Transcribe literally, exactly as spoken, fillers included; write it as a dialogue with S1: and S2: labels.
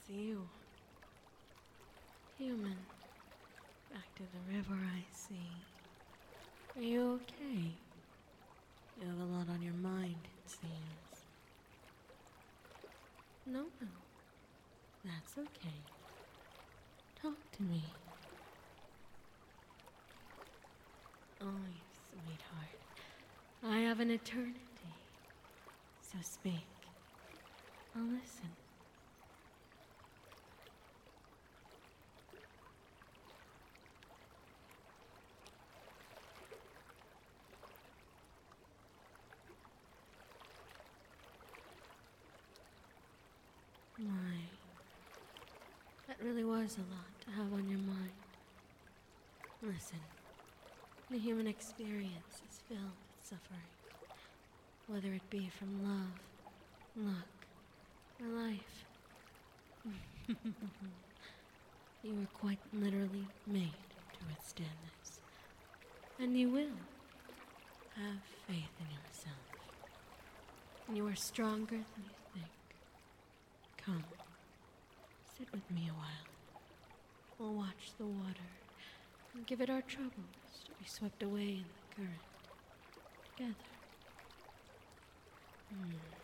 S1: see you. Human. Back to the river, I see. Are you okay? You have a lot on your mind, it seems. No, no. That's okay. Talk to me. Oh, you sweetheart. I have an eternity. So speak. I'll listen. My. That really was a lot to have on your mind. Listen. The human experience is filled with suffering. Whether it be from love, luck, or life. You were quite literally made to withstand this. And you will. Have faith in yourself. You are stronger than you think. Come, sit with me a while. We'll watch the water and give it our troubles to be swept away in the current together. Hmm.